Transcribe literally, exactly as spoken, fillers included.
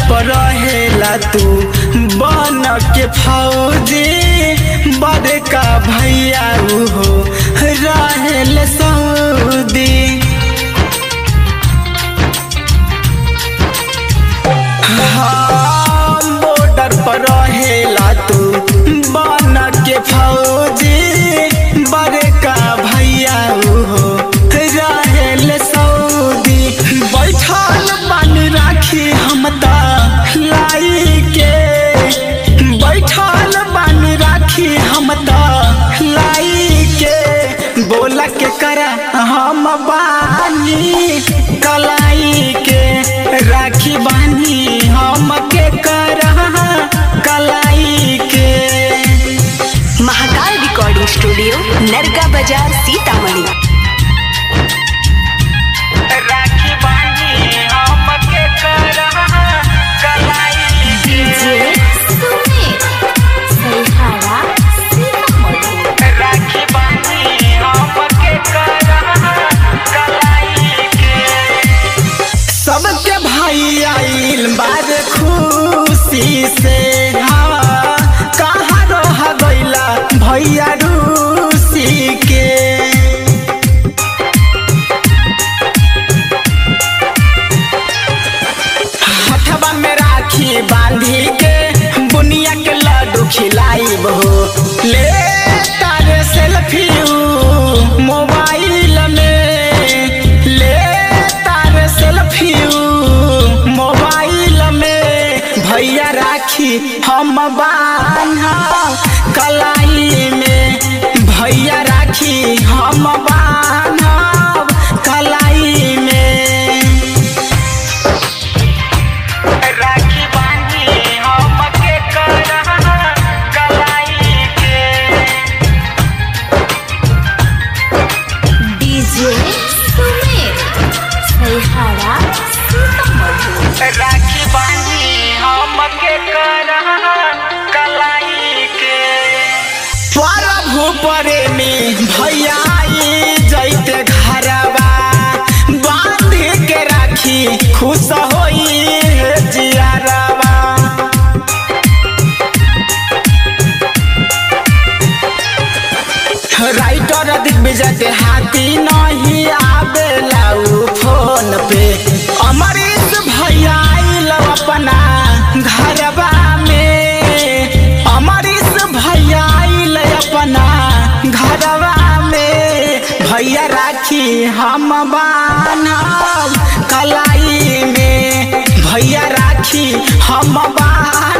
पर रहेला तू बन के फौजी बड़का भैया हो रहेल सऊदी। हाँ बॉर्डर पर रहेला तू बन के फौजी बड़का भैया हो रहेल सऊदी। बैठल बन राखी हम त लाई के बैठल बन राखी हम त लाई के बोला के करा हम बानी कलाई के राखी बानी हम के करा कलाई के। महाकाल रिकॉर्डिंग स्टूडियो नरगा बाजार सीतामढ़ी। राखी बानी हम के करा कलाई के। राखी बानी हम के करा कलाई के। सबके भाई आइल बार खुशी से हाँ कहाँ रह गइला भैया रूसी के। हथवा में राखी बांधी के बुनिया के लड्डू खिलाइब हो ले तारे सेल्फी मोबाइल में ले तारे सेल्फी मोबाइल में भैया राखी हम बान्हा कलाई में भैया राखी हम बान्हा कलाई में। राखी बांधी हम के करा कलाई के। डीजे सुमित सैहारा सीतामढ़ी। राखी बांधी हम के करा कलाई के। प्रभु प्रेमी भैया जैते घरवा बांध के राखी खुश होई जियारवा। राइटर दिग्विजय के हाथी नहीं आवेला उ फोन पे अमरीश भैया आइल अपना घरवा में अमरीश भैया आइल अपना घरवा में भैया राखी हम बान्हब कलाई में भैया राखी हम बान्हब